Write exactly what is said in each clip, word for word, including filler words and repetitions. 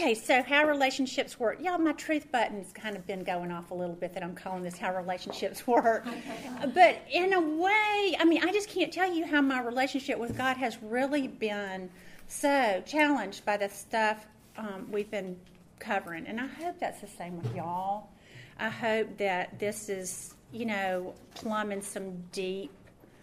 Okay, so how relationships work. Y'all, my truth button's kind of been going off a little bit that I'm calling this how relationships work. But in a way, I mean, I just can't tell you how my relationship with God has really been so challenged by the stuff um, we've been covering. And I hope that's the same with y'all. I hope that this is, you know, plumbing some deep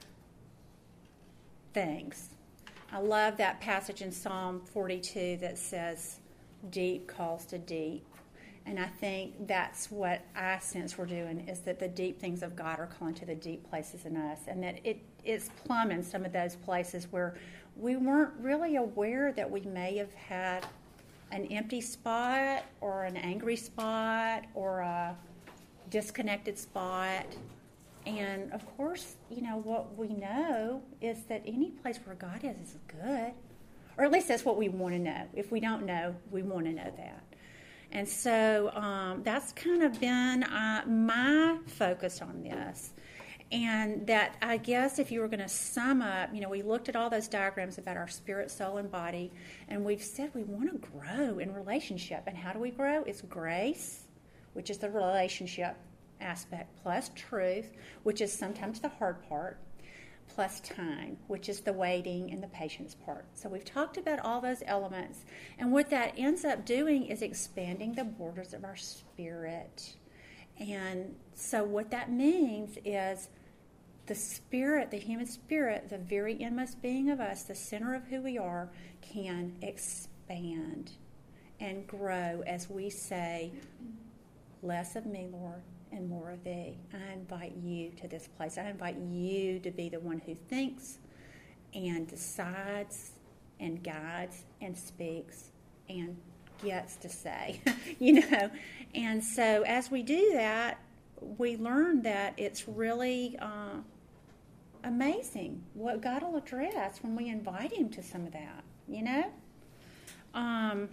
things. I love that passage in Psalm forty-two that says, deep calls to deep. And I think that's what I sense we're doing, is that the deep things of God are calling to the deep places in us, and that it is plumbing some of those places where we weren't really aware that we may have had an empty spot or an angry spot or a disconnected spot. And of course, you know, what we know is that any place where God is is good. Or at least that's what we want to know. If we don't know, we want to know that. And so um, that's kind of been uh, my focus on this. And that, I guess, if you were going to sum up, you know, we looked at all those diagrams about our spirit, soul, and body, and we've said we want to grow in relationship. And how do we grow? It's grace, which is the relationship aspect, plus truth, which is sometimes the hard part, plus time, which is the waiting and the patience part. So we've talked about all those elements, and what that ends up doing is expanding the borders of our spirit. And so what that means is the spirit, the human spirit, the very inmost being of us, the center of who we are, can expand and grow as we say, less of me, Lord, and more of thee. I invite you to this place. I invite you to be the one who thinks and decides and guides and speaks and gets to say, you know. And so as we do that, we learn that it's really uh, amazing what God will address when we invite him to some of that, you know. Um,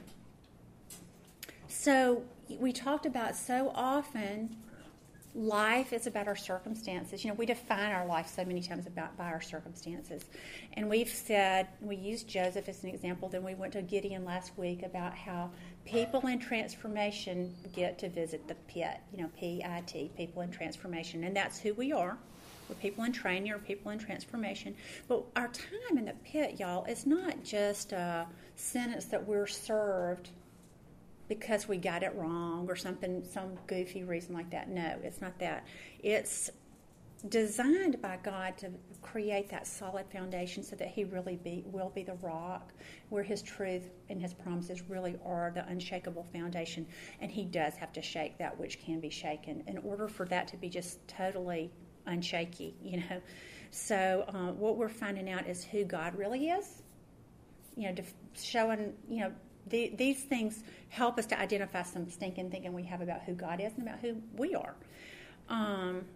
so we talked about so often life is about our circumstances. You know, we define our life so many times about by our circumstances. And we've said, we used Joseph as an example, then we went to Gideon last week about how people in transformation get to visit the pit, you know, P I T, people in transformation. And that's who we are. We're people in training or people in transformation. But our time in the pit, y'all, is not just a sentence that we're served because we got it wrong or something, some goofy reason like that. No, it's not that. It's designed by God to create that solid foundation so that he really be, will be the rock where his truth and his promises really are the unshakable foundation. And he does have to shake that which can be shaken in order for that to be just totally unshaky, you know. So uh, what we're finding out is who God really is, you know, showing, you know, The, these things help us to identify some stinking thinking we have about who God is and about who we are. Um,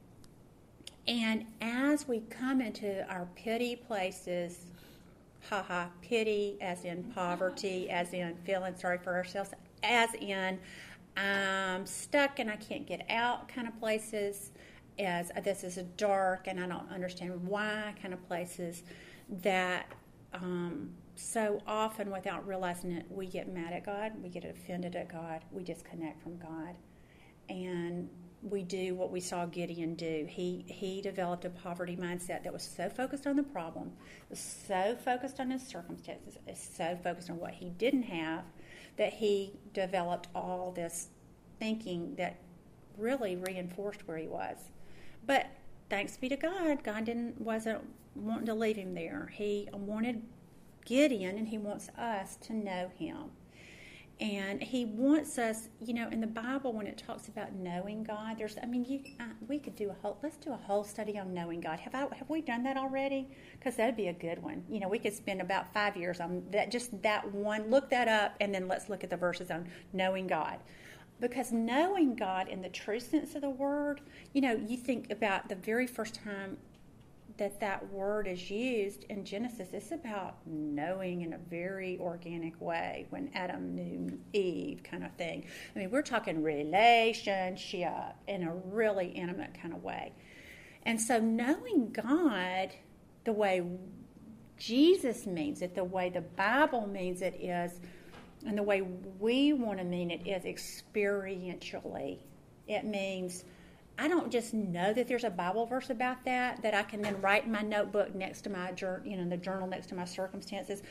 and as we come into our pity places, haha, pity as in poverty, as in feeling sorry for ourselves, as in I'm stuck and I can't get out kind of places, as this is a dark and I don't understand why kind of places, that um, so often, without realizing it, we get mad at God, we get offended at God, we disconnect from God, and we do what we saw Gideon do. He he developed a poverty mindset that was so focused on the problem, was so focused on his circumstances, so focused on what he didn't have, that he developed all this thinking that really reinforced where he was. But thanks be to God, God didn't wasn't wanting to leave him there. He wanted Gideon, and he wants us to know him. And he wants us, you know, in the Bible when it talks about knowing God, there's, I mean, you, uh, we could do a whole, let's do a whole study on knowing God. Have I, have we done that already? Because that'd be a good one. You know, we could spend about five years on that, just that one, look that up, and then let's look at the verses on knowing God. Because knowing God in the true sense of the word, you know, you think about the very first time that that word is used in Genesis, it's about knowing in a very organic way when Adam knew Eve kind of thing. I mean, we're talking relationship in a really intimate kind of way. And so knowing God the way Jesus means it, the way the Bible means it, is And the way we want to mean it is experientially. It means I don't just know that there's a Bible verse about that that I can then write in my notebook next to my, you know, in the journal next to my circumstances.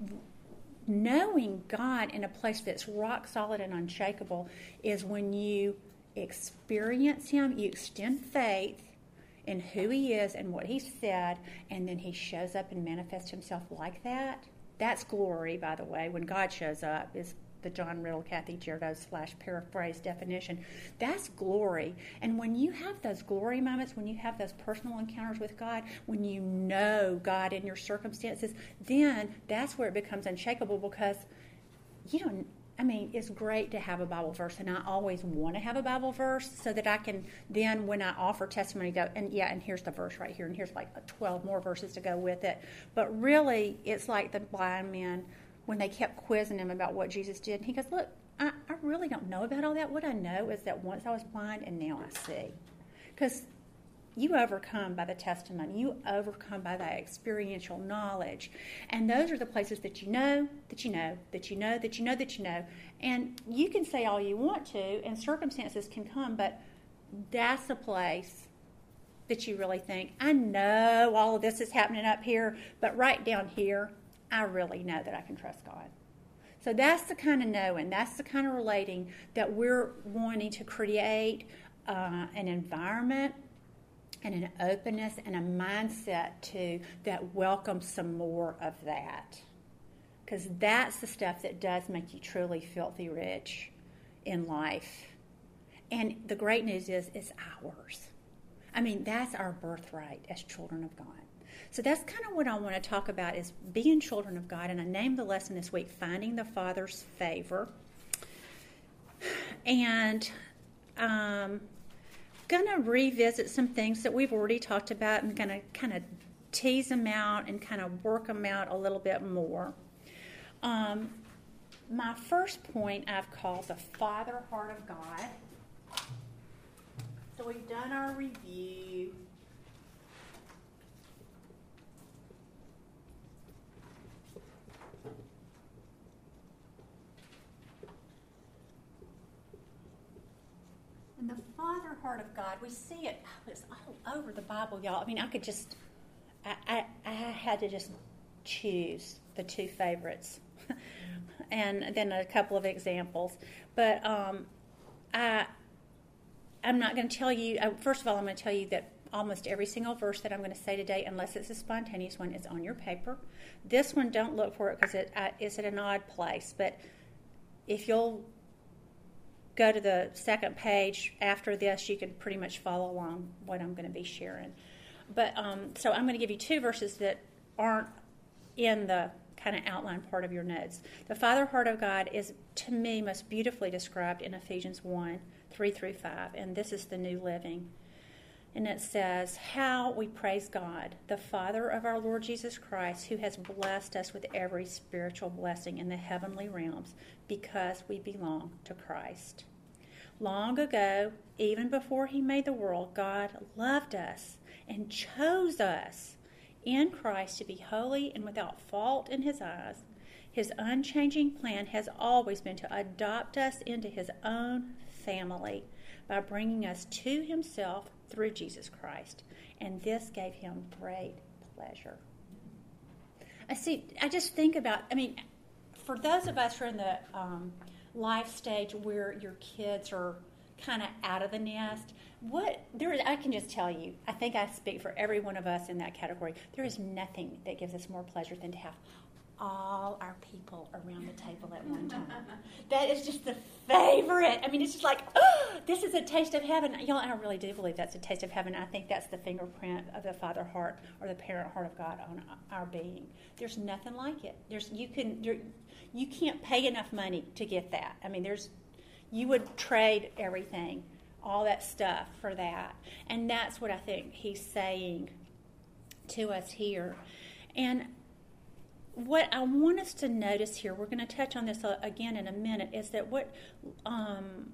Knowing God in a place that's rock solid and unshakable is when you experience Him, you extend faith in who He is and what He said, and then He shows up and manifests Himself like that. That's glory, by the way. When God shows up is the John Riddle, Kathy Girardeau slash paraphrase definition. That's glory. And when you have those glory moments, when you have those personal encounters with God, when you know God in your circumstances, then that's where it becomes unshakable, because you don't, I mean, it's great to have a Bible verse, and I always want to have a Bible verse so that I can then, when I offer testimony, go, and yeah, and here's the verse right here, and here's like twelve more verses to go with it. But really, it's like the blind man when they kept quizzing him about what Jesus did. And he goes, look, I, I really don't know about all that. What I know is that once I was blind and now I see. Because you overcome by the testimony. You overcome by that experiential knowledge. And those are the places that you know, that you know, that you know, that you know, that you know. And you can say all you want to, and circumstances can come, but that's a place that you really think, I know all of this is happening up here, but right down here, I really know that I can trust God. So that's the kind of knowing, that's the kind of relating that we're wanting to create uh, an environment and an openness and a mindset to that welcomes some more of that. Because that's the stuff that does make you truly filthy rich in life. And the great news is it's ours. I mean, that's our birthright as children of God. So that's kind of what I want to talk about, is being children of God. And I named the lesson this week, Finding the Father's Favor. And um, going to revisit some things that we've already talked about, and going to kind of tease them out and kind of work them out a little bit more. Um, my first point I've called the Father Heart of God. So we've done our review. And the Father Heart of God, we see it, oh, it's all over the Bible, y'all. I mean, I could just, I, I, I had to just choose the two favorites and then a couple of examples. But um, I, I'm not going to tell you, uh, first of all, I'm going to tell you that almost every single verse that I'm going to say today, unless it's a spontaneous one, is on your paper. This one, don't look for it because it uh, is at an odd place. But if you'll go to the second page after this, you can pretty much follow along what I'm going to be sharing. But um, so I'm going to give you two verses that aren't in the kind of outline part of your notes. The Father Heart of God is, to me, most beautifully described in Ephesians one, three through five, and this is the New Living. And it says, how we praise God, the Father of our Lord Jesus Christ, who has blessed us with every spiritual blessing in the heavenly realms because we belong to Christ. Long ago, even before He made the world, God loved us and chose us in Christ to be holy and without fault in His eyes. His unchanging plan has always been to adopt us into His own family by bringing us to Himself through Jesus Christ, and this gave Him great pleasure. I see. I just think about, I mean, for those of us who are in the um, life stage where your kids are kind of out of the nest, what there is, I can just tell you, I think I speak for every one of us in that category, there is nothing that gives us more pleasure than to have all our people around the table at one time. That is just the favorite. I mean, it's just like, oh, this is a taste of heaven. You know, I really do believe that's a taste of heaven. I think that's the fingerprint of the Father heart or the parent heart of God on our being. There's nothing like it. There's you can there, you can't pay enough money to get that. I mean, there's you would trade everything, all that stuff for that. And that's what I think He's saying to us here. And what I want us to notice here, we're going to touch on this again in a minute, is that what um,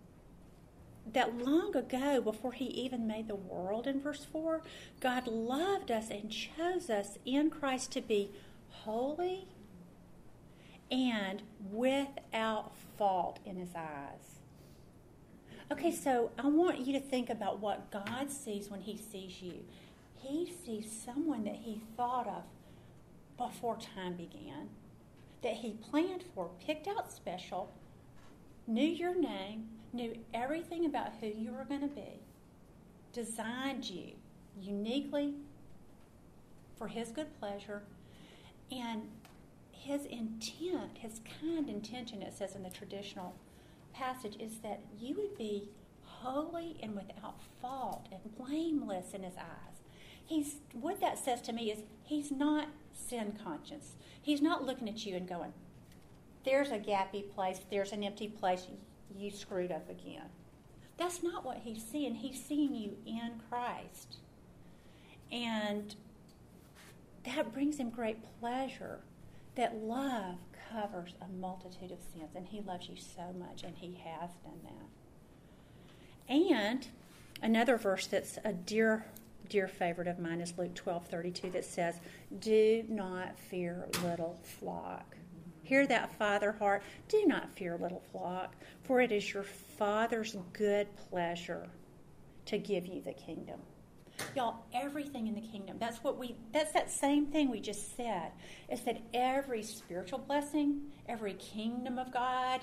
that long ago, before He even made the world, in verse four, God loved us and chose us in Christ to be holy and without fault in his eyes. Okay, so I want you to think about what God sees when he sees you. He sees someone that he thought of before time began, that he planned for, picked out special, knew your name, knew everything about who you were going to be, designed you uniquely for his good pleasure, and his intent, his kind intention, it says in the traditional passage, is that you would be holy and without fault and blameless in his eyes. He's what that says to me is he's not sin conscious. He's not looking at you and going, there's a gappy place, there's an empty place, you screwed up again. That's not what he's seeing. He's seeing you in Christ. And that brings him great pleasure, that love covers a multitude of sins, and he loves you so much, and he has done that. And another verse that's a dear, dear favorite of mine is Luke twelve thirty-two, that says, do not fear, little flock. Hear that, Father heart. Do not fear, little flock, for it is your Father's good pleasure to give you the kingdom. Y'all, everything in the kingdom, that's what we, that's that same thing we just said, is that every spiritual blessing, every kingdom of God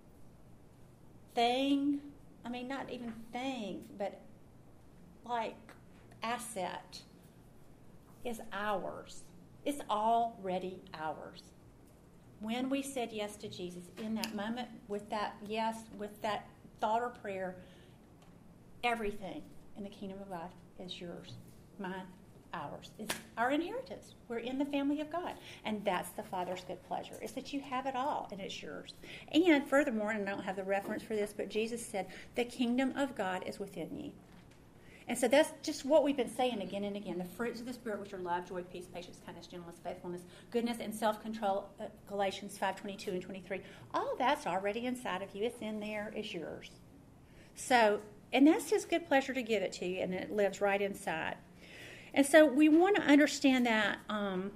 thing, I mean, not even thing, but like asset, is ours. It's already ours. When we said yes to Jesus, in that moment, with that yes, with that thought or prayer, everything in the kingdom of God is yours, mine, ours. It's our inheritance. We're in the family of God. And that's the Father's good pleasure, is that you have it all and it's yours. And furthermore, and I don't have the reference for this, but Jesus said, the kingdom of God is within you. And so that's just what we've been saying again and again. The fruits of the Spirit, which are love, joy, peace, patience, kindness, gentleness, faithfulness, goodness, and self-control, uh, Galatians five twenty-two and twenty-three. All that's already inside of you. It's in there. It's yours. So, and that's his good pleasure to give it to you, and it lives right inside. And so we want to understand that um,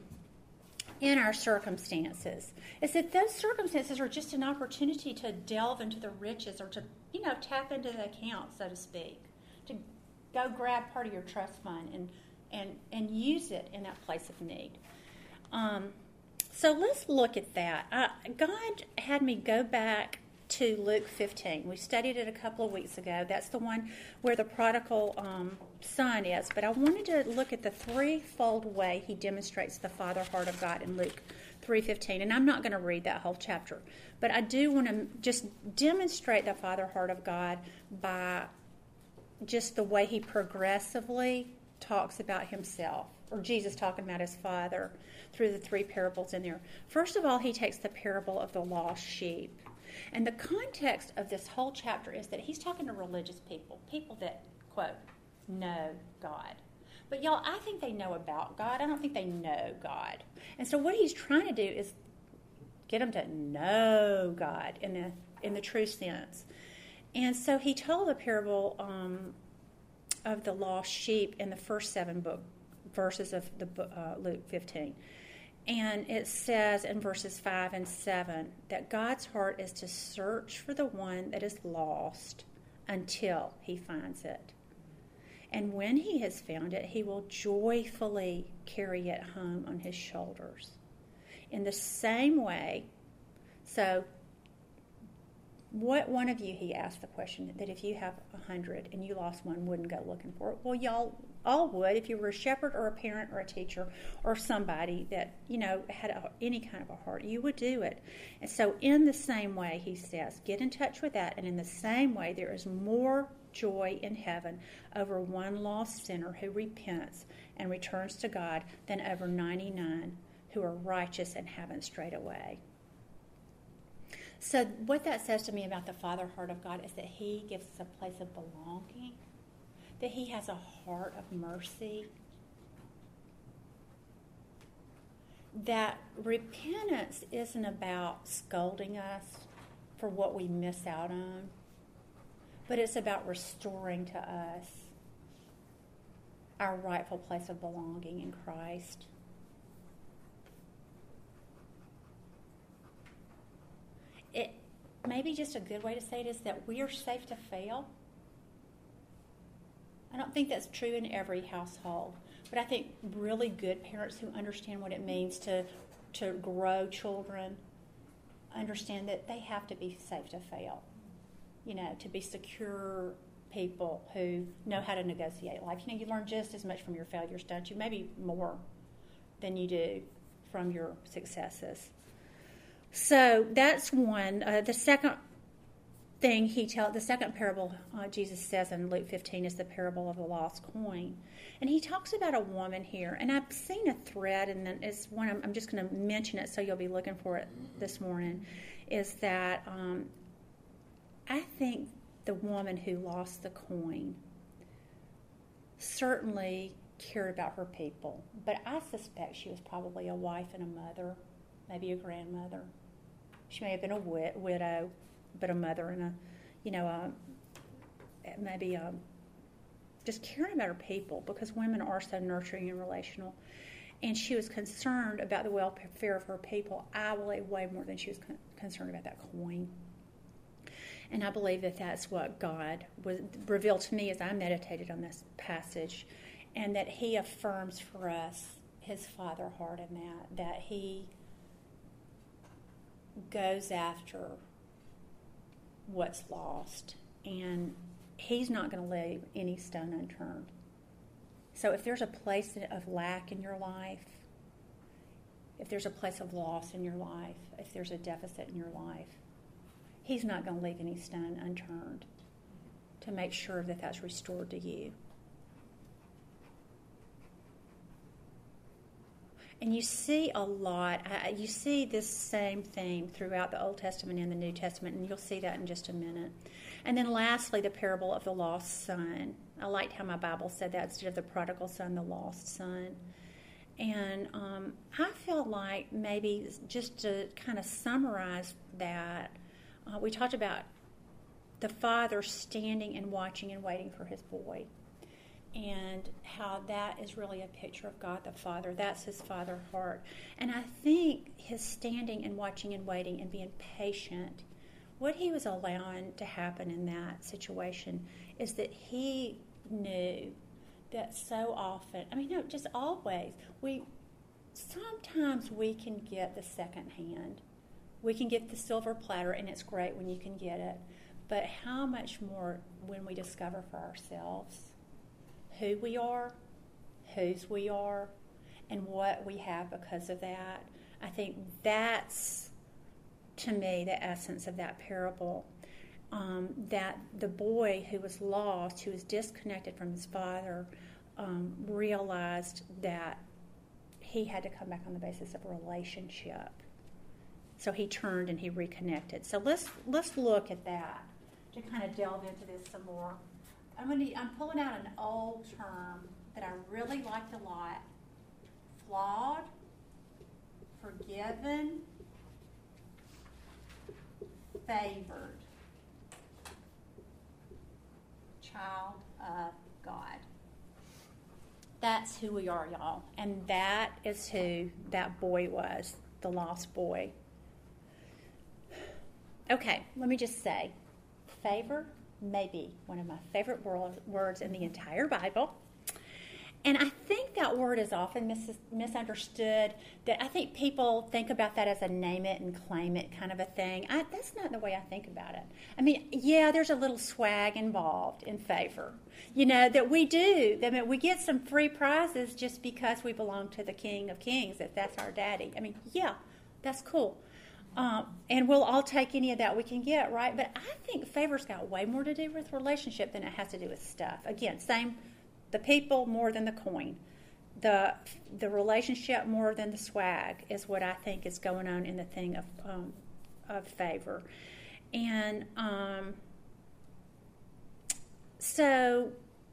in our circumstances. Is that those circumstances are just an opportunity to delve into the riches, or to, you know, tap into the account, so to speak. To go grab part of your trust fund and and, and use it in that place of need. Um, so let's look at that. Uh, God had me go back to Luke fifteen. We studied it a couple of weeks ago. That's the one where the prodigal um, son is. But I wanted to look at the threefold way he demonstrates the Father heart of God in Luke three fifteen. And I'm not going to read that whole chapter. But I do want to just demonstrate the Father heart of God by just the way he progressively talks about himself, or Jesus talking about his Father through the three parables in there. First of all, he takes the parable of the lost sheep. And the context of this whole chapter is that he's talking to religious people, people that, quote, know God. But y'all, I think they know about God. I don't think they know God. And so what he's trying to do is get them to know God in the in the true sense. And so he told the parable um, of the lost sheep in the first seven book verses of the uh, Luke fifteen. And it says in verses five and seven that God's heart is to search for the one that is lost until he finds it. And when he has found it, he will joyfully carry it home on his shoulders. In the same way, so what one of you, he asked the question, that if you have a hundred and you lost one, wouldn't go looking for it? Well, y'all all would. If you were a shepherd or a parent or a teacher or somebody that, you know, had a, any kind of a heart, you would do it. And so in the same way, he says, get in touch with that. And in the same way, there is more joy in heaven over one lost sinner who repents and returns to God than over ninety-nine who are righteous and haven't strayed away. So what that says to me about the Father heart of God is that he gives us a place of belonging, that he has a heart of mercy, that repentance isn't about scolding us for what we miss out on, but it's about restoring to us our rightful place of belonging in Christ. maybe just a good way to say it is that we are safe to fail. I don't think that's true in every household, but I think really good parents who understand what it means to to grow children understand that they have to be safe to fail. You know, to be secure people who know how to negotiate life. You know, you learn just as much from your failures, don't you? Maybe more than you do from your successes. So that's one. Uh, the second thing he tells, the second parable uh, Jesus says in Luke fifteen is the parable of the lost coin. And he talks about a woman here. And I've seen a thread, and then it's one, I'm, I'm just going to mention it so you'll be looking for it this morning, is that um, I think the woman who lost the coin certainly cared about her people. But I suspect she was probably a wife and a mother, maybe a grandmother. She may have been a wid- widow, but a mother and a, you know, a, maybe a, just caring about her people, because women are so nurturing and relational. And she was concerned about the welfare of her people, I believe, way more than she was con- concerned about that coin. And I believe that that's what God was revealed to me as I meditated on this passage, and that he affirms for us his father heart in that, that he goes after what's lost, and he's not going to leave any stone unturned. So if there's a place of lack in your life, if there's a place of loss in your life, if there's a deficit in your life, he's not going to leave any stone unturned to make sure that that's restored to you. And you see a lot, uh, you see this same theme throughout the Old Testament and the New Testament, and you'll see that in just a minute. And then lastly, the parable of the lost son. I liked how my Bible said that instead of the prodigal son, the lost son. And um, I feel like maybe just to kind of summarize that, uh, we talked about the father standing and watching and waiting for his boy, and how that is really a picture of God the Father. That's his father heart. And I think his standing and watching and waiting and being patient, what he was allowing to happen in that situation is that he knew that so often, I mean, no, just always, we sometimes we can get the second hand. We can get the silver platter, and it's great when you can get it. But how much more when we discover for ourselves who we are, whose we are, and what we have because of that. I think that's, to me, the essence of that parable. Um, that the boy who was lost, who was disconnected from his father, um, realized that he had to come back on the basis of a relationship. So he turned and he reconnected. So let's let's look at that to kind of delve into this some more. I'm going to, I'm pulling out an old term that I really liked a lot. Flawed, forgiven, favored. Child of God. That's who we are, y'all. And that is who that boy was, the lost boy. Okay, let me just say, favor may be one of my favorite word, words in the entire Bible. And I think that word is often mis- misunderstood, that I think people think about that as a name it and claim it kind of a thing. I, that's not the way I think about it. I mean, yeah, there's a little swag involved in favor. You know, that we do. I mean, we get some free prizes just because we belong to the King of Kings, if that's our daddy. I mean, yeah, that's cool. Um, and we'll all take any of that we can get, right? But I think favor's got way more to do with relationship than it has to do with stuff. Again, same, the people more than the coin. The the relationship more than the swag is what I think is going on in the thing of um, of favor. And um, so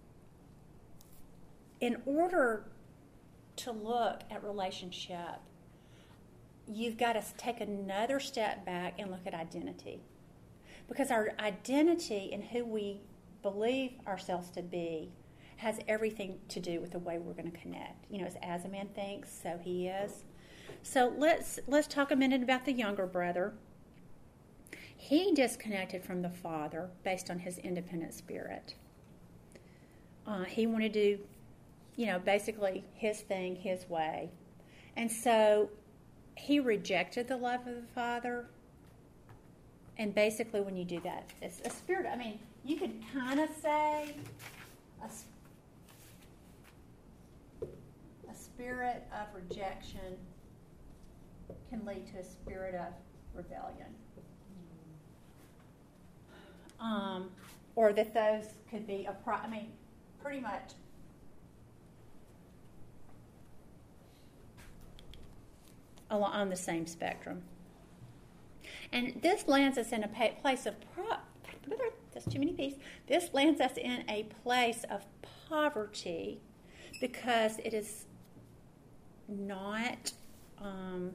in order to look at relationship, you've got to take another step back and look at identity. Because our identity and who we believe ourselves to be has everything to do with the way we're going to connect. You know, as, as a man thinks, so he is. So let's let's talk a minute about the younger brother. he disconnected from the Father based on his independent spirit. Uh, he wanted to do, you know, basically his thing, his way. And so he rejected the love of the Father. And basically when you do that, it's a spirit, I mean, you could kind of say a, a spirit of rejection can lead to a spirit of rebellion. Um, or that those could be, a pro- I mean, pretty much on the same spectrum. And this lands us in a place of, pro- that's too many P's, this lands us in a place of poverty because it is not, um,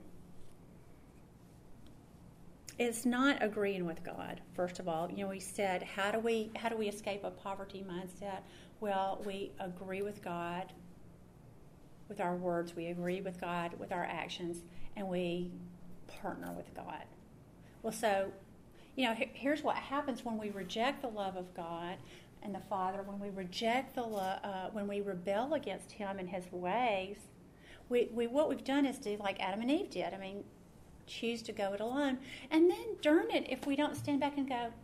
it's not agreeing with God, first of all. You know, we said, how do we, how do we escape a poverty mindset? Well, we agree with God with our words, we agree with God with our actions, and we partner with God. Well, so, you know, here's what happens when we reject the love of God and the Father, when we reject the lo- uh, when we rebel against Him and His ways, we, we what we've done is do like Adam and Eve did. I mean, choose to go it alone. And then, darn it, if we don't stand back and go,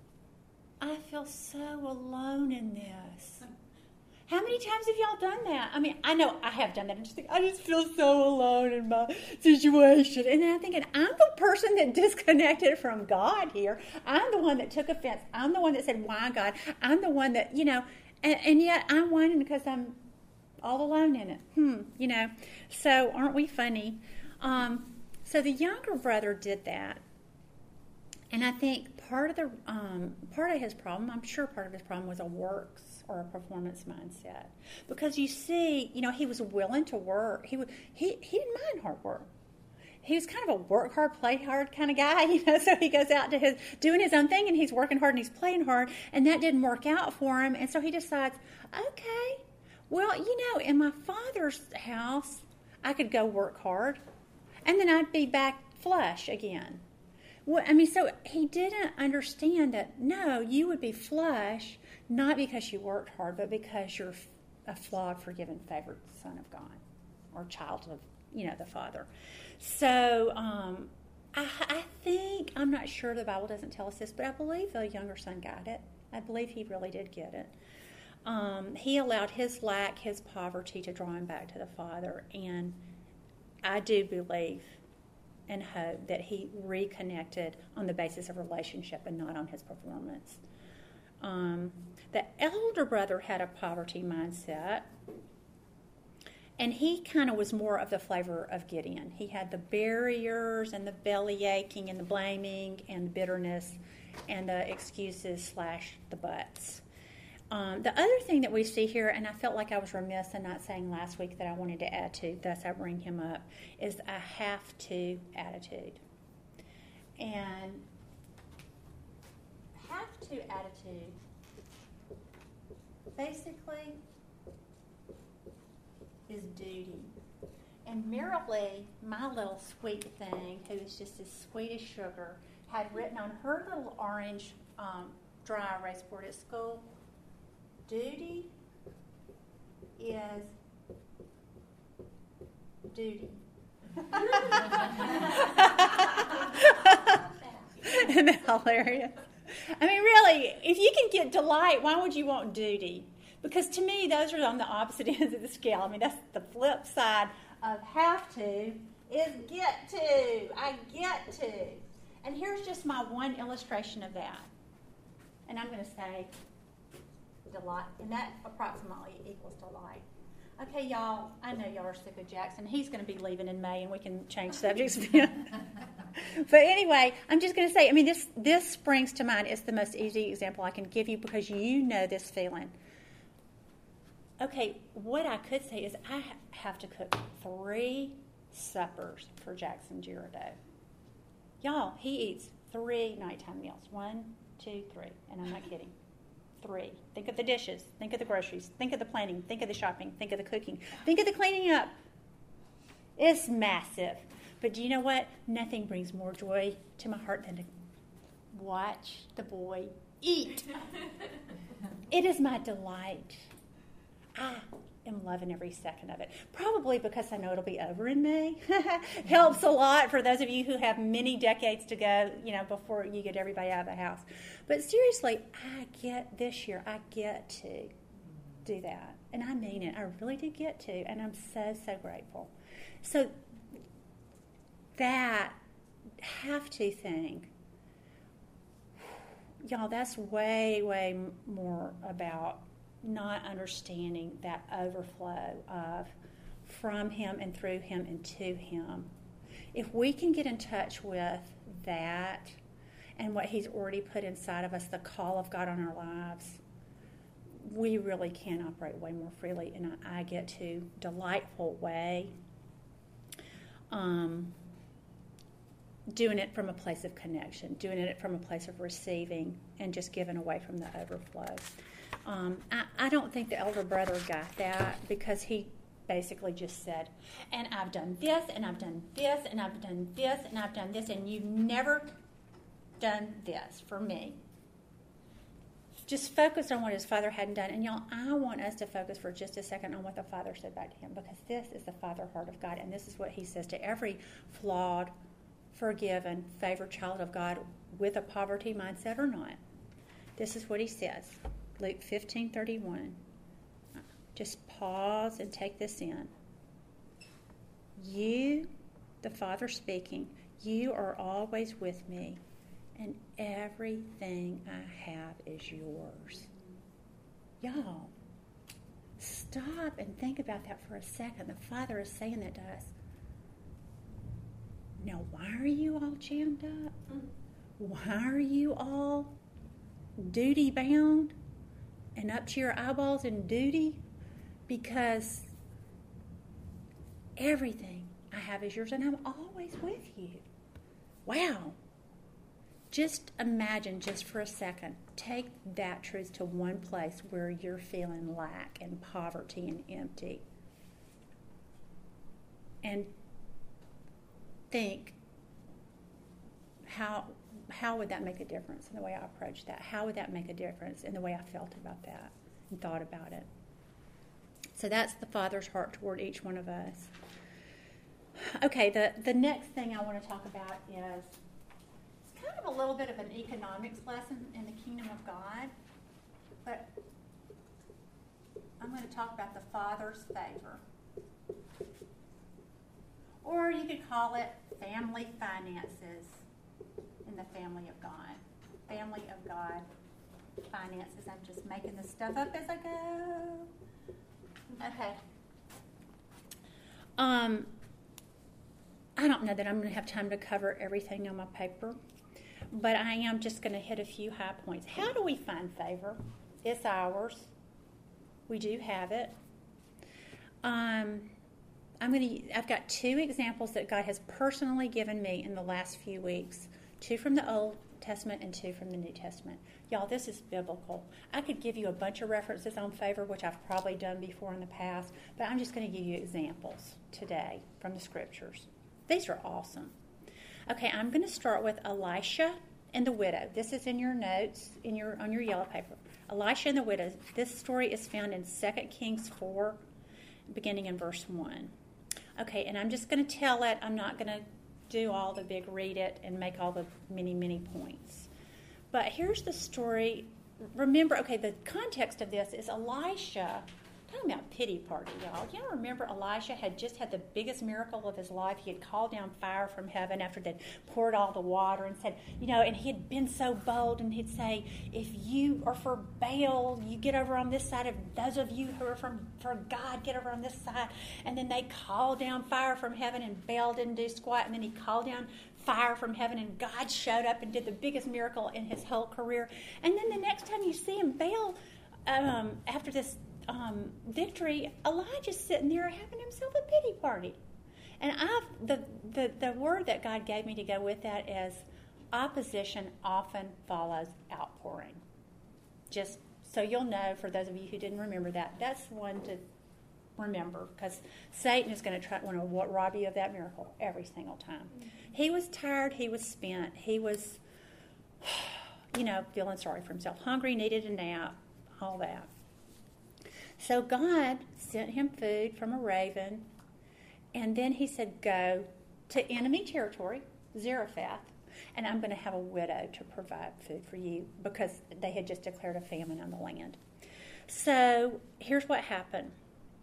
I feel so alone in this. How many times have y'all done that? I mean, I know I have done that. I just think, I just feel so alone in my situation. And then I'm thinking, I'm the person that disconnected from God here. I'm the one that took offense. I'm the one that said, why God? I'm the one that, you know, and, and yet I'm whining because I'm all alone in it. Hmm, you know. So aren't we funny? Um, so the younger brother did that. And I think part of the um, part of his problem, I'm sure part of his problem was a works or a performance mindset. Because you see, you know, he was willing to work. He would, he he didn't mind hard work. He was kind of a work hard, play hard kind of guy, you know. So he goes out to his doing his own thing, and he's working hard and he's playing hard, and that didn't work out for him. And so he decides, okay, well, you know, in my father's house, I could go work hard, and then I'd be back flush again. Well, I mean, so he didn't understand that, no, you would be flush, not because you worked hard, but because you're a flawed, forgiven, favored son of God or child of, you know, the Father. So um, I, I think, I'm not sure the Bible doesn't tell us this, but I believe the younger son got it. I believe he really did get it. Um, he allowed his lack, his poverty to draw him back to the Father, and I do believe and hope that he reconnected on the basis of relationship and not on his performance. Um, the elder brother had a poverty mindset, and he kind of was more of the flavor of Gideon. He had the barriers and the belly aching and the blaming and the bitterness and the excuses slash the buts. Um, the other thing that we see here, and I felt like I was remiss in not saying last week that I wanted to add to, thus I bring him up, is a have to attitude. And have to attitude basically is duty. And Marilee, my little sweet thing, who is just as sweet as sugar, had written on her little orange um, dry erase board at school, duty is duty. Isn't that hilarious? I mean, really, if you can get delight, why would you want duty? Because to me, those are on the opposite ends of the scale. I mean, that's the flip side of have to is get to. I get to. And here's just my one illustration of that. And I'm going to say delight, and that approximately equals delight. Okay, y'all, I know y'all are sick of Jackson. He's going to be leaving in May, and we can change subjects. But anyway, I'm just going to say, I mean, this this springs to mind. It's the most easy example I can give you because you know this feeling. Okay, what I could say is I have to cook three suppers for Jackson Girardeau. Y'all, he eats three nighttime meals. One, two, three. And I'm not kidding. Three. Think of the dishes. Think of the groceries. Think of the planning. Think of the shopping. Think of the cooking. Think of the cleaning up. It's massive. But do you know what? Nothing brings more joy to my heart than to watch the boy eat. It is my delight. I am loving every second of it. Probably because I know it'll be over in May. Helps a lot for those of you who have many decades to go, you know, before you get everybody out of the house. But seriously, I get this year, I get to do that. And I mean it. I really do get to. And I'm so, so grateful. So that have to thing, y'all, that's way, way more about not understanding that overflow of from him and through him and to him. If we can get in touch with that and what he's already put inside of us, the call of God on our lives, we really can operate way more freely in a I get to delightful way. Um, doing it from a place of connection, doing it from a place of receiving and just giving away from the overflow. Um, I, I don't think the elder brother got that because he basically just said, and I've done this, and I've done this, and I've done this, and I've done this, and you've never done this for me. Just focused on what his father hadn't done. And y'all, I want us to focus for just a second on what the father said back to him, because this is the father heart of God, and this is what he says to every flawed, forgiven, favored child of God with a poverty mindset or not. This is what he says. Luke fifteen thirty-one. Just pause and take this in. You, the Father speaking, you are always with me, and everything I have is yours. Y'all, stop and think about that for a second. The Father is saying that to us. Now, why are you all jammed up? Why are you all duty bound and up to your eyeballs in duty? Because everything I have is yours, and I'm always with you. Wow. Just imagine, just for a second, take that truth to one place where you're feeling lack and poverty and empty. And think, how how would that make a difference in the way I approached that? How would that make a difference in the way I felt about that and thought about it? So that's the Father's heart toward each one of us. Okay, the, the next thing I want to talk about is it's kind of a little bit of an economics lesson in the kingdom of God, but I'm going to talk about the Father's favor. Or you could call it family finances in the family of God. Family of God finances. I'm just making this stuff up as I go. Okay. Um, I don't know that I'm going to have time to cover everything on my paper, but I am just going to hit a few high points. How do we find favor? It's ours. We do have it. Um, I'm going to. I've got two examples that God has personally given me in the last few weeks. Two from the Old Testament and two from the New Testament. Y'all, this is biblical. I could give you a bunch of references on favor, which I've probably done before in the past, but I'm just going to give you examples today from the Scriptures. These are awesome. Okay, I'm going to start with Elisha and the widow. This is in your notes, in your on your yellow paper. Elisha and the widow. This story is found in Second Kings four, beginning in verse one. Okay, and I'm just going to tell it. I'm not going to do all the big read it and make all the many, many points. But here's the story. Remember, okay, the context of this is Elisha, talking about pity party, y'all. You know, remember Elisha had just had the biggest miracle of his life. He had called down fire from heaven after they'd poured all the water and said, you know, and he had been so bold, and he'd say, if you are for Baal, you get over on this side. Of those of you who are from for God, get over on this side. And then they called down fire from heaven, and Baal didn't do squat. And then he called down fire from heaven, and God showed up and did the biggest miracle in his whole career. And then the next time you see him, Baal, um, after this Um, victory, Elijah's sitting there having himself a pity party. And I've the, the, the word that God gave me to go with that is opposition often follows outpouring. Just so you'll know, for those of you who didn't remember that, that's one to remember, because Satan is going to try want to rob you of that miracle every single time. Mm-hmm. He was tired, he was spent, he was you know, feeling sorry for himself, hungry, needed a nap, all that. So God sent him food from a raven, and then he said, go to enemy territory, Zarephath, and I'm going to have a widow to provide food for you, because they had just declared a famine on the land. So here's what happened.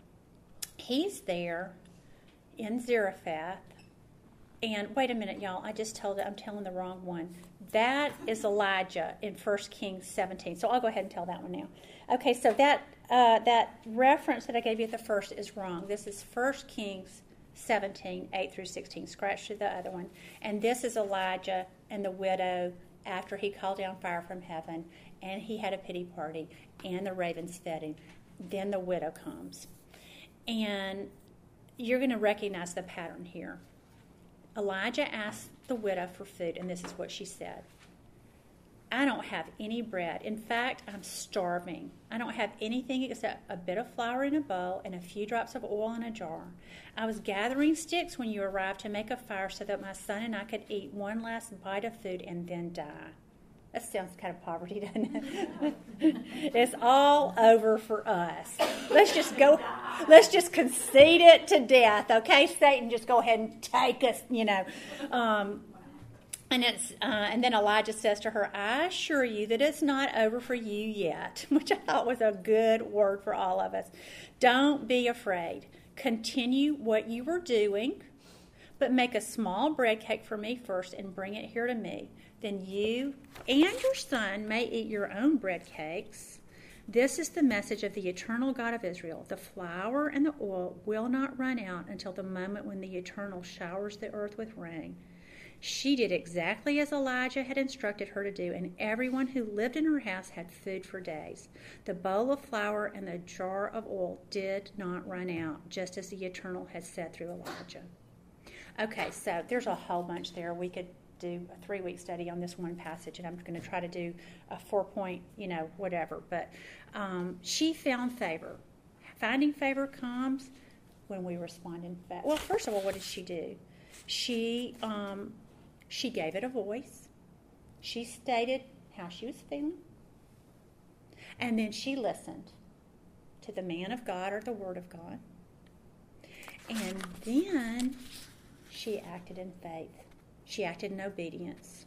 He's there in Zarephath, and wait a minute, y'all, I just told it, I'm telling the wrong one. That is Elijah in First Kings seventeen. So I'll go ahead and tell that one now. Okay, so that uh, that reference that I gave you at the first is wrong. This is First Kings seventeen, eight through sixteen. Scratch to the other one. And this is Elijah and the widow after he called down fire from heaven, and he had a pity party, and the ravens fed him. Then the widow comes. And you're going to recognize the pattern here. Elijah asked the widow for food, and this is what she said. I don't have any bread. In fact, I'm starving. I don't have anything except a bit of flour in a bowl and a few drops of oil in a jar. I was gathering sticks when you arrived to make a fire so that my son and I could eat one last bite of food and then die. That sounds kind of poverty, doesn't it? It's all over for us. Let's just go, let's just concede it to death, okay? Satan, just go ahead and take us, you know. Um, and it's uh, and then Elijah says to her, I assure you that it's not over for you yet, which I thought was a good word for all of us. Don't be afraid. Continue what you were doing, but make a small bread cake for me first and bring it here to me. Then you and your son may eat your own bread cakes. This is the message of the eternal God of Israel. The flour and the oil will not run out until the moment when the Eternal showers the earth with rain. She did exactly as Elijah had instructed her to do, and everyone who lived in her house had food for days. The bowl of flour and the jar of oil did not run out, just as the Eternal had said through Elijah. Okay, so there's a whole bunch there. We could do a three-week study on this one passage, and I'm going to try to do a four-point, you know, whatever. But um, she found favor. Finding favor comes when we respond in faith. Well, first of all, what did she do? She um, she gave it a voice. She stated how she was feeling. And then she listened to the man of God or the word of God. And then she acted in faith. She acted in obedience.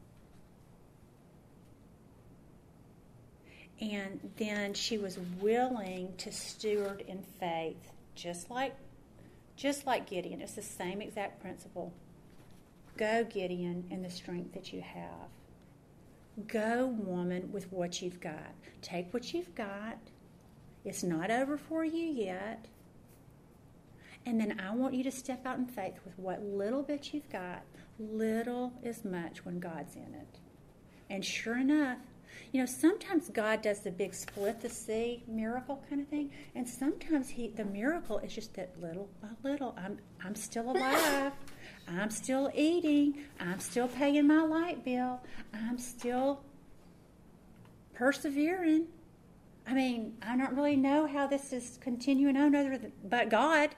And then she was willing to steward in faith, just like, just like Gideon. It's the same exact principle. Go, Gideon, in the strength that you have. Go, woman, with what you've got. Take what you've got. It's not over for you yet. And then I want you to step out in faith with what little bit you've got. Little is much when God's in it. And sure enough, you know, sometimes God does the big split the sea miracle kind of thing, and sometimes he the miracle is just that little by little. I'm I'm still alive. I'm still eating. I'm still paying my light bill. I'm still persevering. I mean, I don't really know how this is continuing on other than, but God.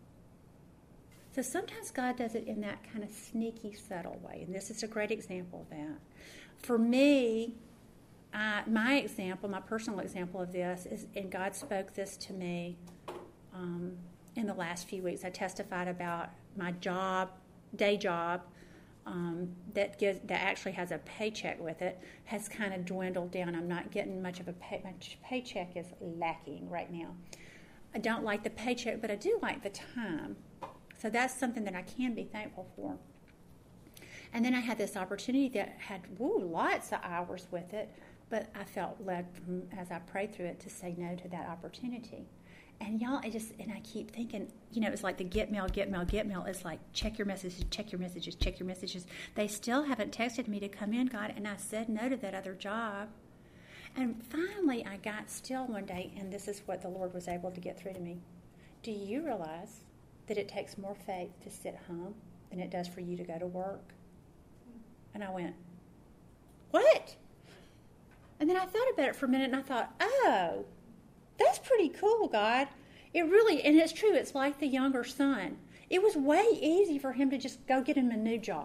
So sometimes God does it in that kind of sneaky, subtle way, and this is a great example of that. For me, Uh, my example, my personal example of this is, and God spoke this to me um, in the last few weeks. I testified about my job, day job, um, that gives that actually has a paycheck with it, has kind of dwindled down. I'm not getting much of a pay, my paycheck is lacking right now. I don't like the paycheck, but I do like the time. So that's something that I can be thankful for. And then I had this opportunity that had woo, lots of hours with it. But I felt led, from, as I prayed through it, to say no to that opportunity. And y'all, I just, and I keep thinking, you know, it's like the get mail, get mail, get mail. It's like, check your messages, check your messages, check your messages. They still haven't texted me to come in, God, and I said no to that other job. And finally, I got still one day, and this is what the Lord was able to get through to me. Do you realize that it takes more faith to sit home than it does for you to go to work? And I went, what? And then I thought about it for a minute, and I thought, oh, that's pretty cool, God. It really, and it's true, it's like the younger son. It was way easy for him to just go get him a new job.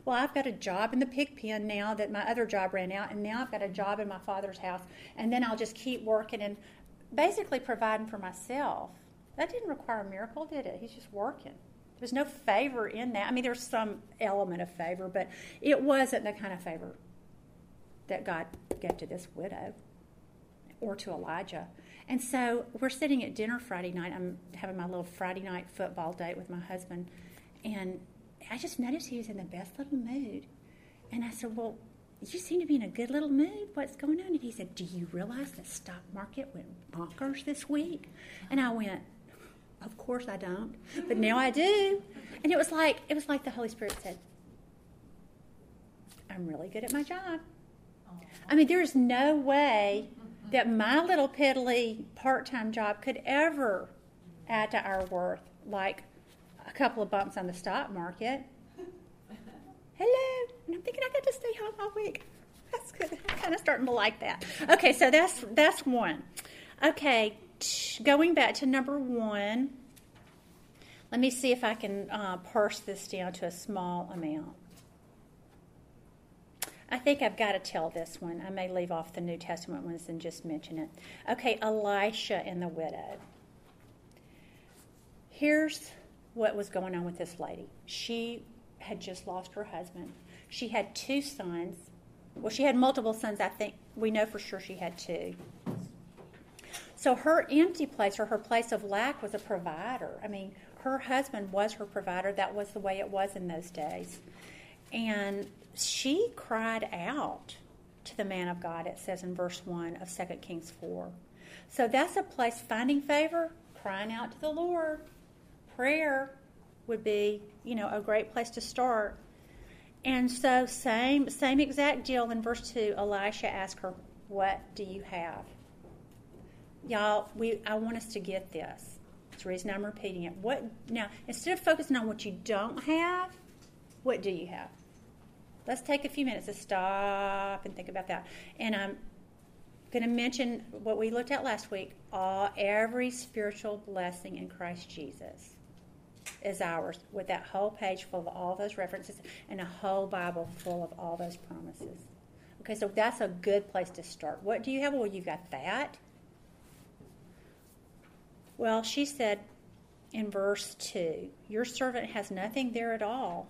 well, I've got a job in the pig pen now that my other job ran out, and now I've got a job in my father's house, and then I'll just keep working and basically providing for myself. That didn't require a miracle, did it? He's just working. There's no favor in that. I mean, there's some element of favor, but it wasn't the kind of favor that God gave to this widow or to Elijah. And so we're sitting at dinner Friday night. I'm having my little Friday night football date with my husband, and I just noticed he was in the best little mood. And I said, well, you seem to be in a good little mood. What's going on? And he said, do you realize the stock market went bonkers this week? And I went, of course I don't, but now I do. And it was like it was like the Holy Spirit said, I'm really good at my job. I mean, there's no way that my little piddly part-time job could ever add to our worth like a couple of bumps on the stock market. Hello. And I'm thinking I got to stay home all week. That's good. I'm kind of starting to like that. Okay, so that's that's one. Okay, going back to number one, let me see if I can uh, parse this down to a small amount. I think I've got to tell this one. I may leave off the New Testament ones and just mention it. Okay, Elisha and the widow. Here's what was going on with this lady. She had just lost her husband. She had two sons. Well, she had multiple sons. I think we know for sure she had two. So her empty place, or her place of lack, was a provider. I mean, her husband was her provider. That was the way it was in those days. And she cried out to the man of God, it says in verse one of Second Kings four. So that's a place, finding favor, crying out to the Lord. Prayer would be, you know, a great place to start. And so same same exact deal in verse two. Elisha asked her, what do you have? Y'all, we I want us to get this. That's the reason I'm repeating it. What now, instead of focusing on what you don't have, what do you have? Let's take a few minutes to stop and think about that. And I'm going to mention what we looked at last week. All, every spiritual blessing in Christ Jesus is ours, with that whole page full of all those references and a whole Bible full of all those promises. Okay, so that's a good place to start. What do you have? Well, you got that. Well, she said in verse two, your servant has nothing there at all.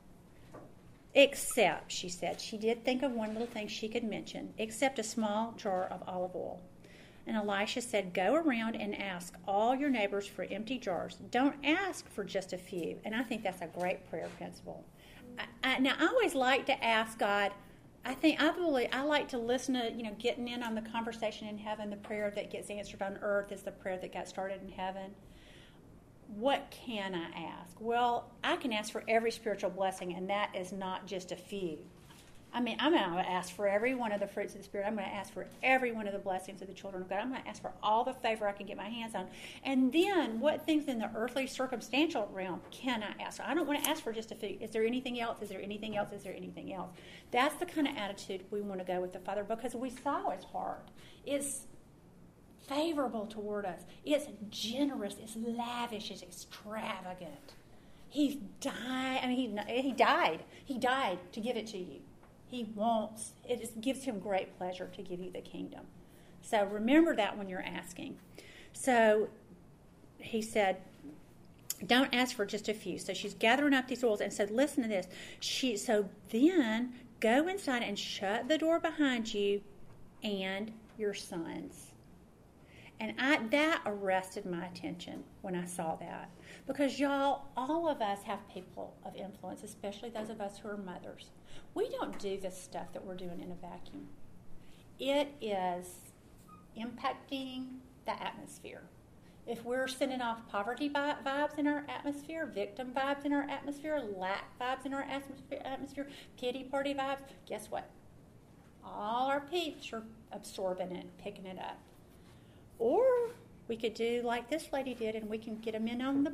Except, she said, she did think of one little thing she could mention, except a small jar of olive oil. And Elisha said, go around and ask all your neighbors for empty jars. Don't ask for just a few. And I think that's a great prayer principle. I, I, now, I always like to ask God, I think, I believe, I like to listen to, you know, getting in on the conversation in heaven. The prayer that gets answered on earth is the prayer that got started in heaven. What can I ask? Well, I can ask for every spiritual blessing, and that is not just a few. I mean, I'm going to ask for every one of the fruits of the Spirit. I'm going to ask for every one of the blessings of the children of God. I'm going to ask for all the favor I can get my hands on. And then, what things in the earthly circumstantial realm can I ask? I don't want to ask for just a few. Is there anything else? Is there anything else? Is there anything else? That's the kind of attitude we want to go with the Father, because we saw His heart. It's favorable toward us. It's generous. It's lavish. It's extravagant. He's died. I mean, he he died. He died to give it to you. He wants. It is, gives him great pleasure to give you the kingdom. So remember that when you're asking. So he said, don't ask for just a few. So she's gathering up these oils and said, listen to this. She so then go inside and shut the door behind you and your sons. And I, that arrested my attention when I saw that. Because, y'all, all of us have people of influence, especially those of us who are mothers. We don't do this stuff that we're doing in a vacuum. It is impacting the atmosphere. If we're sending off poverty vibes in our atmosphere, victim vibes in our atmosphere, lack vibes in our atmosphere, pity party vibes, guess what? All our peeps are absorbing it, picking it up. Or we could do like this lady did, and we can get them in on the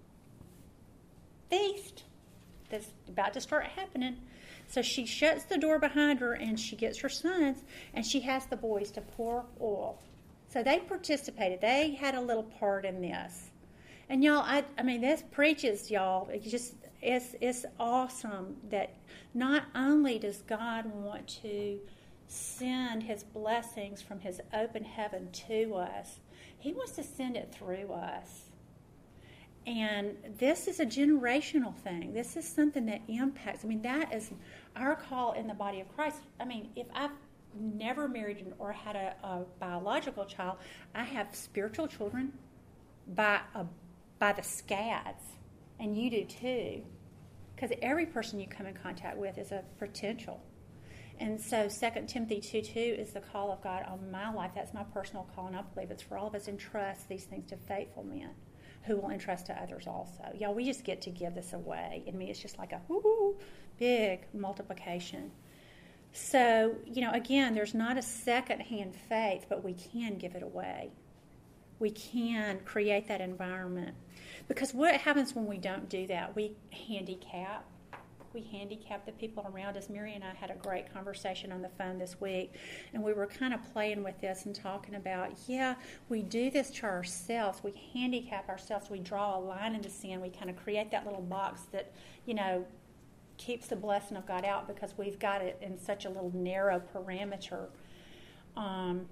feast that's about to start happening. So she shuts the door behind her, and she gets her sons, and she has the boys to pour oil. So they participated. They had a little part in this. And y'all, I, I mean, this preaches, y'all. It just, It's, it's awesome that not only does God want to send his blessings from his open heaven to us, he wants to send it through us. And this is a generational thing. This is something that impacts. I mean, that is our call in the body of Christ. I mean, if I've never married or had a, a biological child, I have spiritual children by a, by the scads, and you do too, because every person you come in contact with is a potential. And so Second Timothy two two is the call of God on my life. That's my personal call, and I believe it's for all of us. Entrust these things to faithful men who will entrust to others also. Y'all, we just get to give this away. I mean, it's just like a whoo, big multiplication. So, you know, again, there's not a second-hand faith, but we can give it away. We can create that environment. Because what happens when we don't do that? We handicap. We handicap the people around us. Mary and I had a great conversation on the phone this week, and we were kind of playing with this and talking about, yeah, we do this to ourselves. We handicap ourselves. We draw a line in the sand. We kind of create that little box that, you know, keeps the blessing of God out because we've got it in such a little narrow parameter. Um,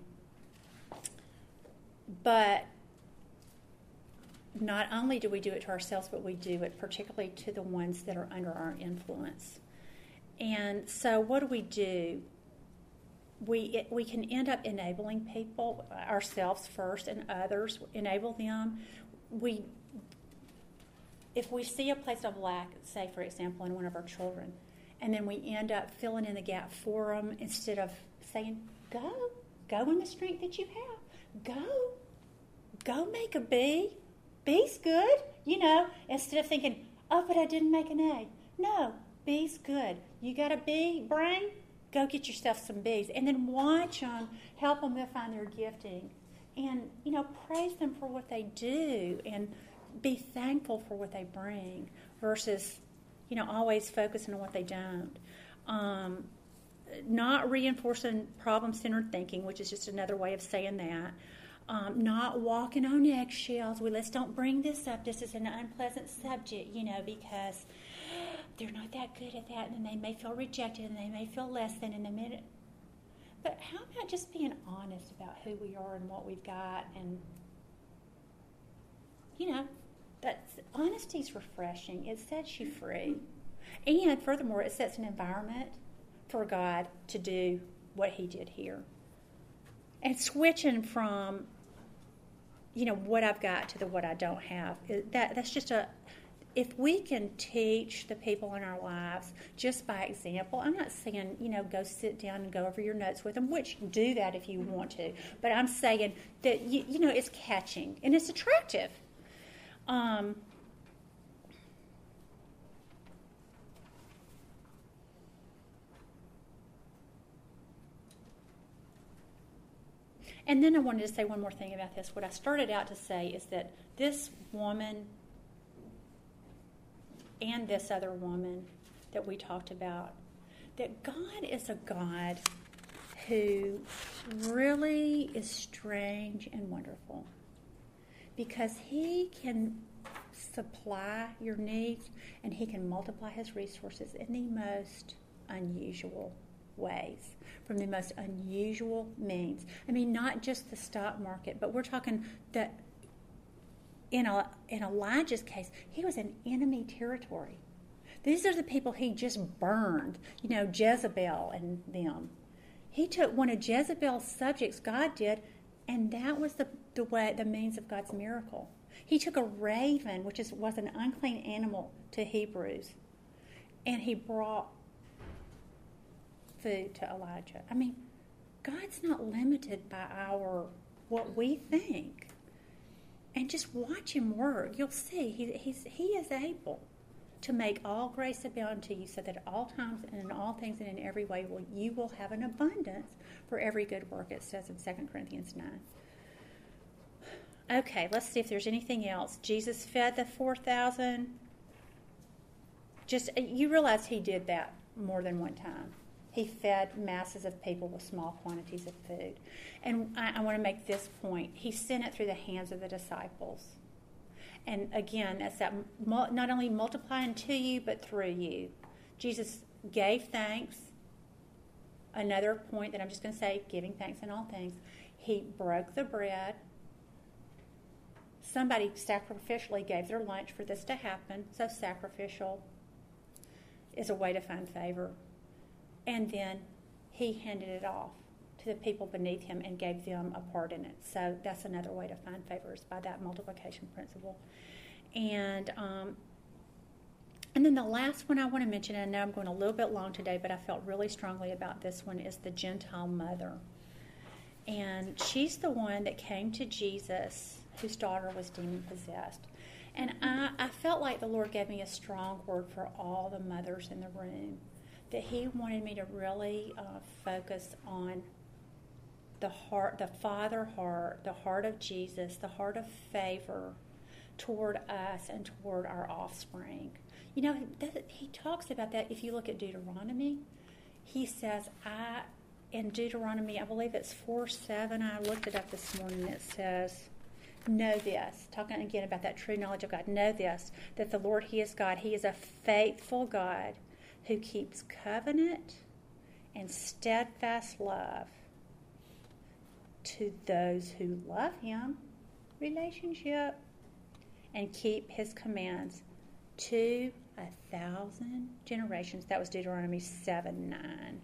but not only do we do it to ourselves, but we do it particularly to the ones that are under our influence. And so what do we do? We it, we can end up enabling people, ourselves first, and others, enable them. We, if we see a place of lack, say, for example, in one of our children, and then we end up filling in the gap for them instead of saying, go, go in the strength that you have. Go, go make a B. B's good, you know, instead of thinking, oh, but I didn't make an A. No, B's good. You got a B, brain? Go get yourself some B's. And then watch them, help them to find their gifting. And, you know, praise them for what they do and be thankful for what they bring versus, you know, always focusing on what they don't. Um, not reinforcing problem-centered thinking, which is just another way of saying that. Um, not walking on eggshells. We let's don't bring this up. This is an unpleasant subject, you know, because they're not that good at that, and then they may feel rejected, and they may feel less than in a minute. But how about just being honest about who we are and what we've got, and you know, that's honesty's refreshing. It sets you free, and furthermore, it sets an environment for God to do what He did here. And switching from, you know, what I've got to the what I don't have, that that's just a, if we can teach the people in our lives just by example, I'm not saying, you know, go sit down and go over your notes with them, which do that if you want to, but I'm saying that, you, you know, it's catching and it's attractive. Um, And then I wanted to say one more thing about this. What I started out to say is that this woman and this other woman that we talked about, that God is a God who really is strange and wonderful because He can supply your needs and He can multiply His resources in the most unusual ways, from the most unusual means. I mean, not just the stock market, but we're talking that in a, in Elijah's case, he was in enemy territory. These are the people he just burned, you know, Jezebel and them. He took one of Jezebel's subjects, God did, and that was the, the way, the means of God's miracle. He took a raven, which is, was an unclean animal to Hebrews, and he brought food to Elijah. I mean, God's not limited by our what we think. And just watch Him work. You'll see he, he's, he is able to make all grace abound to you so that at all times and in all things and in every way will, you will have an abundance for every good work, it says in Second Corinthians nine. Okay, let's see if there's anything else. Jesus fed the four thousand. Just, you realize He did that more than one time. He fed masses of people with small quantities of food. And I, I want to make this point. He sent it through the hands of the disciples. And again, that's that mul- not only multiplying to you, but through you. Jesus gave thanks. Another point that I'm just going to say, giving thanks in all things. He broke the bread. Somebody sacrificially gave their lunch for this to happen. So sacrificial is a way to find favor. And then he handed it off to the people beneath him and gave them a part in it. So that's another way to find favor, is by that multiplication principle. And um, and then the last one I want to mention, and I know I'm going a little bit long today, but I felt really strongly about this one, is the Gentile mother. And she's the one that came to Jesus, whose daughter was demon-possessed. And I, I felt like the Lord gave me a strong word for all the mothers in the room, that he wanted me to really uh, focus on the heart, the father heart, the heart of Jesus, the heart of favor toward us and toward our offspring. You know, that, he talks about that. If you look at Deuteronomy, he says, I, in Deuteronomy, I believe it's four seven, I looked it up this morning, it says, know this, talking again about that true knowledge of God, know this, that the Lord, he is God. He is a faithful God who keeps covenant and steadfast love to those who love him, relationship, and keep his commands to a thousand generations. That was Deuteronomy seven nine.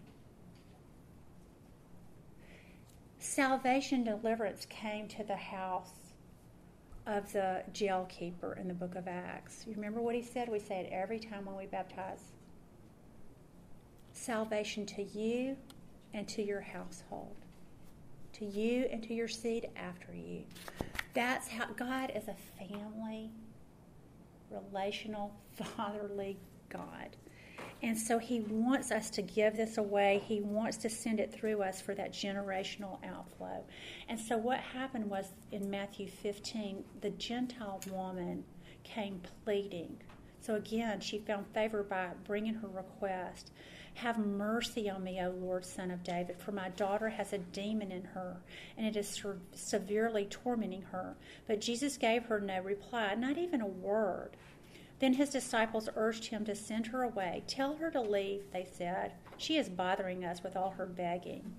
Salvation, deliverance came to the house of the jail keeper in the book of Acts. You remember what he said? We say it every time when we baptize. Salvation to you and to your household. To you and to your seed after you. That's how God is a family, relational, fatherly God. And so he wants us to give this away. He wants to send it through us for that generational outflow. And so what happened was, in Matthew fifteen, the Gentile woman came pleading. So again, she found favor by bringing her request. Have mercy on me, O Lord, Son of David, for my daughter has a demon in her, and it is severely tormenting her. But Jesus gave her no reply, not even a word. Then his disciples urged him to send her away. Tell her to leave, they said. She is bothering us with all her begging.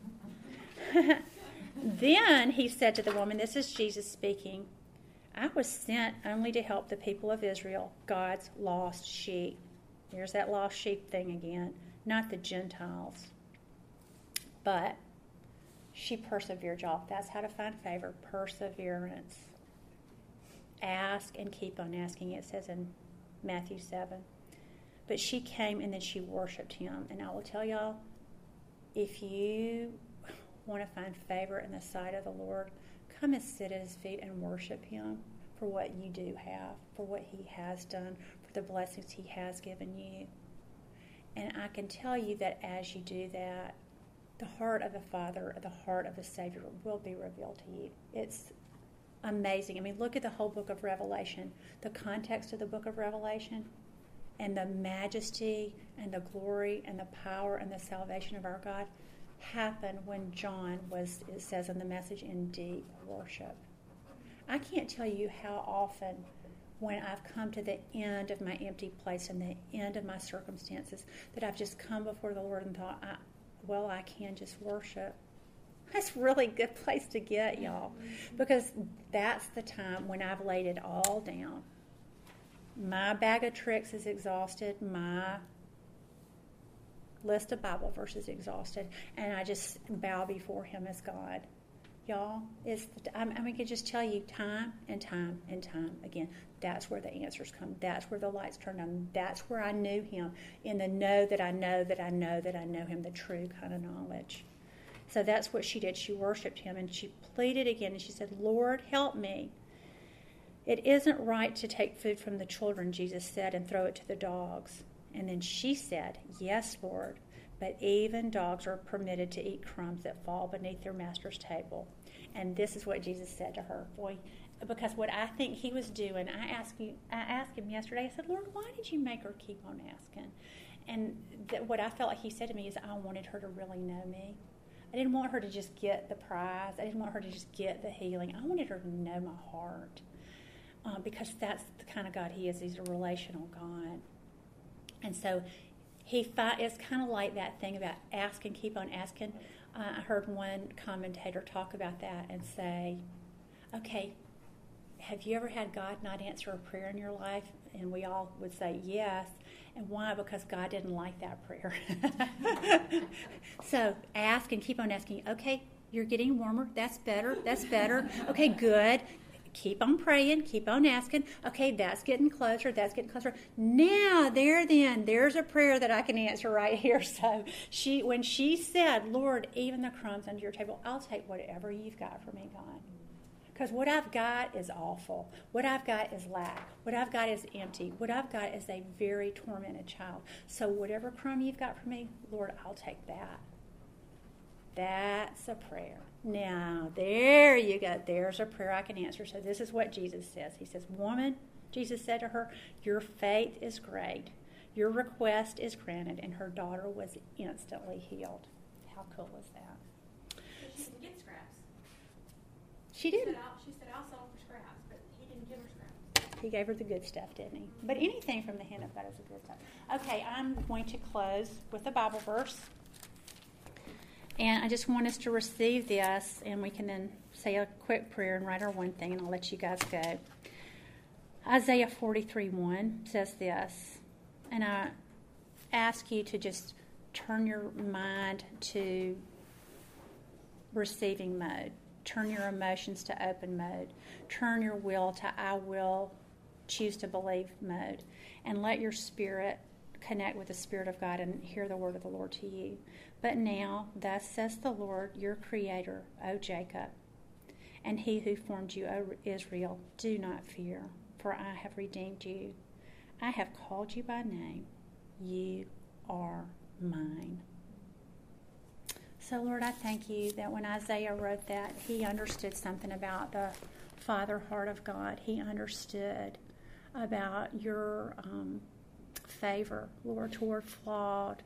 Then he said to the woman, this is Jesus speaking, I was sent only to help the people of Israel, God's lost sheep. There's that lost sheep thing again, not the Gentiles. But she persevered, y'all. That's how to find favor, perseverance. Ask and keep on asking, it says in Matthew seven. But she came and then she worshiped him. And I will tell y'all, if you want to find favor in the sight of the Lord, come and sit at his feet and worship him for what you do have, for what he has done, for the blessings he has given you. And I can tell you that as you do that, the heart of the Father, the heart of the Savior will be revealed to you. It's amazing. I mean, look at the whole book of Revelation, the context of the book of Revelation, and the majesty and the glory and the power and the salvation of our God happened when John was, it says in the message, in deep worship. I can't tell you how often when I've come to the end of my empty place and the end of my circumstances that I've just come before the Lord and thought, I, well, I can just worship. That's a really good place to get, y'all, because that's the time when I've laid it all down. My bag of tricks is exhausted. My list of Bible verses exhausted, and I just bow before him as God. Y'all, it's the, I mean, I can just tell you time and time and time again, that's where the answers come. That's where the lights turn on. That's where I knew him, in the know that I know that I know that I know him, the true kind of knowledge. So that's what she did. She worshiped him, and she pleaded again, and she said, Lord, help me. It isn't right to take food from the children, Jesus said, and throw it to the dogs. And then she said, yes, Lord, but even dogs are permitted to eat crumbs that fall beneath their master's table. And this is what Jesus said to her. Boy, because what I think he was doing, I asked you, I asked him yesterday, I said, Lord, why did you make her keep on asking? And th- what I felt like he said to me is, I wanted her to really know me. I didn't want her to just get the prize. I didn't want her to just get the healing. I wanted her to know my heart. uh, because that's the kind of God he is. He's a relational God. And so he fi- it's kind of like that thing about ask and keep on asking. Uh, I heard one commentator talk about that and say, okay, have you ever had God not answer a prayer in your life? And we all would say yes. And why? Because God didn't like that prayer. So ask and keep on asking. Okay, you're getting warmer. That's better. That's better. Okay, good. Keep on praying. Keep on asking. Okay, that's getting closer. That's getting closer. Now, there then, there's a prayer that I can answer right here. So she, when she said, Lord, even the crumbs under your table, I'll take whatever you've got for me, God. Because what I've got is awful. What I've got is lack. What I've got is empty. What I've got is a very tormented child. So whatever crumb you've got for me, Lord, I'll take that. That's a prayer. Now, there you go. There's a prayer I can answer. So this is what Jesus says. He says, woman, Jesus said to her, your faith is great. Your request is granted. And her daughter was instantly healed. How cool is that? She didn't get scraps. She did. She said, I'll, she said, I'll sell for scraps, but he didn't give her scraps. He gave her the good stuff, didn't he? But anything from the hand of God is a good stuff. Okay, I'm going to close with a Bible verse. And I just want us to receive this, and we can then say a quick prayer and write our one thing, and I'll let you guys go. Isaiah forty-three one says this, and I ask you to just turn your mind to receiving mode. Turn your emotions to open mode. Turn your will to I will choose to believe mode. And let your spirit connect with the Spirit of God and hear the word of the Lord to you. But now, thus says the Lord, your Creator, O Jacob, and he who formed you, O Israel, do not fear, for I have redeemed you. I have called you by name. You are mine. So, Lord, I thank you that when Isaiah wrote that, he understood something about the Father heart of God. He understood about your um, favor, Lord, toward flawed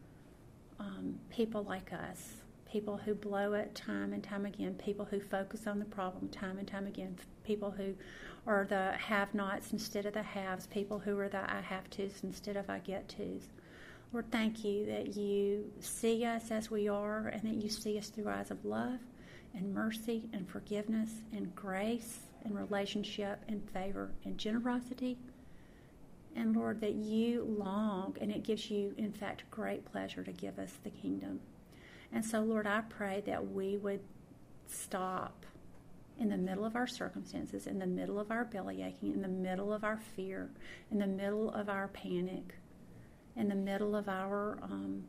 um, people like us, people who blow it time and time again, people who focus on the problem time and time again, people who are the have-nots instead of the haves, people who are the I have-tos instead of I get-tos. Lord, thank you that you see us as we are and that you see us through eyes of love and mercy and forgiveness and grace and relationship and favor and generosity. And Lord, that you long, and it gives you, in fact, great pleasure to give us the kingdom. And so, Lord, I pray that we would stop in the middle of our circumstances, in the middle of our belly aching, in the middle of our fear, in the middle of our panic, in the middle of our um,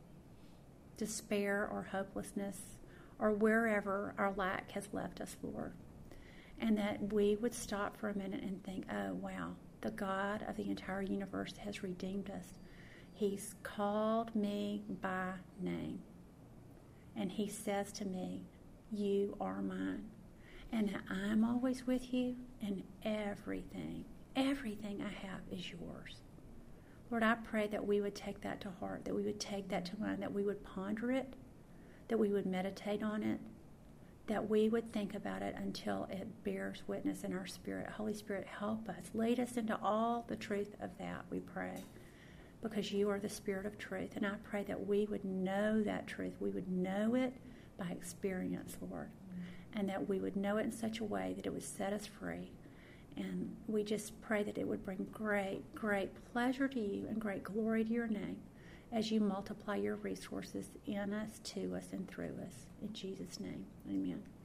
despair or hopelessness, or wherever our lack has left us, Lord. And that we would stop for a minute and think, oh, wow, the God of the entire universe has redeemed us. He's called me by name. And he says to me, you are mine. And I'm always with you, and everything, everything I have is yours. Lord, I pray that we would take that to heart, that we would take that to mind, that we would ponder it, that we would meditate on it, that we would think about it until it bears witness in our spirit. Holy Spirit, help us. Lead us into all the truth of that, we pray, because you are the Spirit of truth. And I pray that we would know that truth. We would know it by experience, Lord, and that we would know it in such a way that it would set us free. And we just pray that it would bring great, great pleasure to you and great glory to your name as you multiply your resources in us, to us, and through us. In Jesus' name, amen.